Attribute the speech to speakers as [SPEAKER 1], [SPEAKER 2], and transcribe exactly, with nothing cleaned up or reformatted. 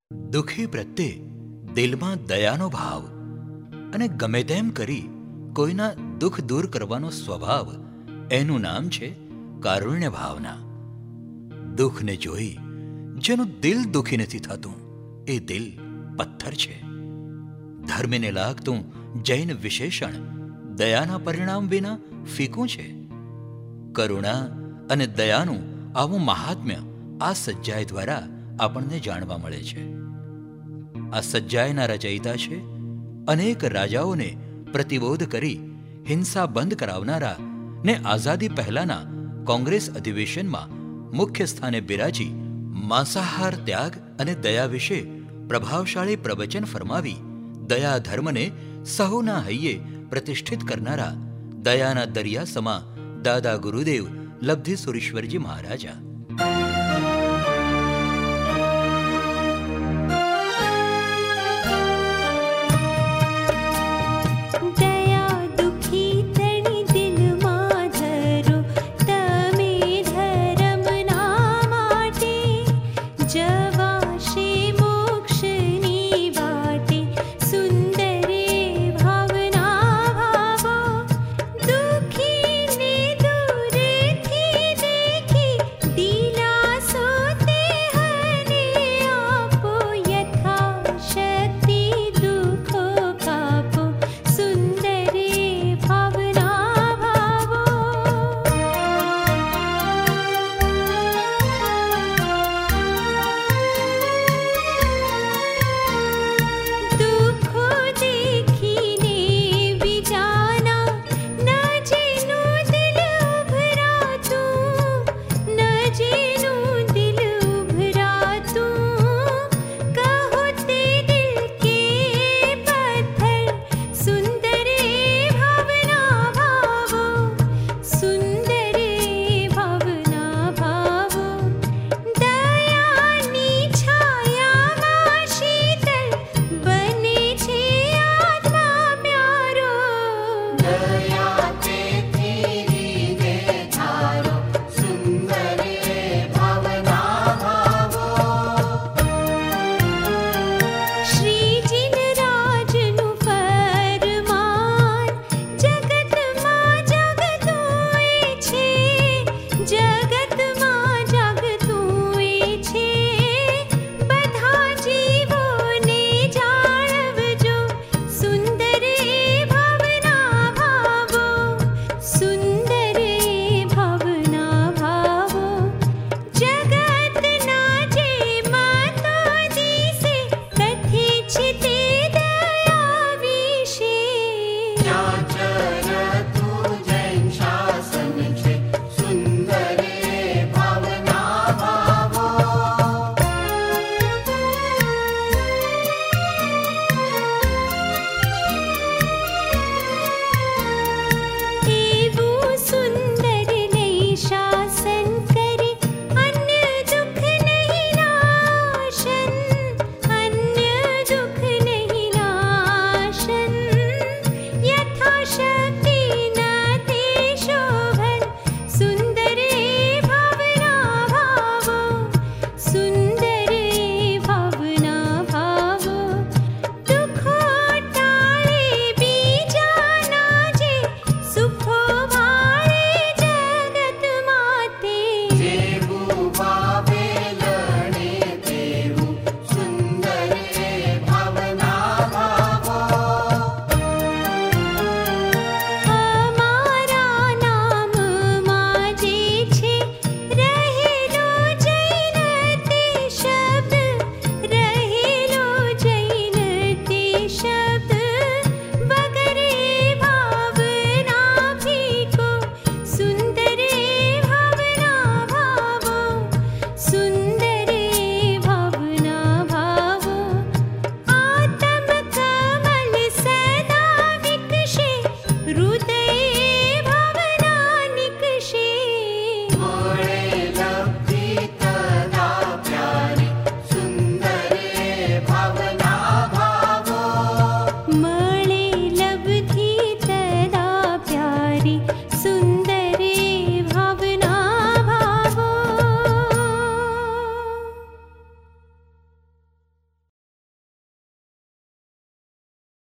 [SPEAKER 1] દુઃખી પ્રત્યે દિલમાં દયાનો ભાવ અને ગમે તેમ કરી કોઈના દુઃખ દૂર કરવાનો સ્વભાવ, એનું નામ છે કારુણ્ય ભાવના. દુઃખને જોઈ જેનું દિલ દુઃખી નથી થતું, એ દિલ પથ્થર છે. ધર્મને લાગતું જૈન વિશેષણ દયાના પરિણામ વિના ફીકું છે. કરુણા અને દયાનું આવું મહાત્મ્ય આ સજ્જાય દ્વારા આપણને જાણવા મળે છે. આ સજ્જાયના રચયિતા છે અનેક રાજાઓને પ્રતિબોધ કરી હિંસા બંધ કરાવનારા ને આઝાદી પહેલાના કોંગ્રેસ અધિવેશનમાં મુખ્ય સ્થાને બિરાજી માંસાહાર ત્યાગ અને દયા વિશે પ્રભાવશાળી પ્રવચન ફરમાવી દયા ધર્મને સહુના હૈયે પ્રતિષ્ઠિત કરનારા દયાના દરિયા સમા દાદા ગુરુદેવ લબ્ધિ સુરેશ્વરજી મહારાજા.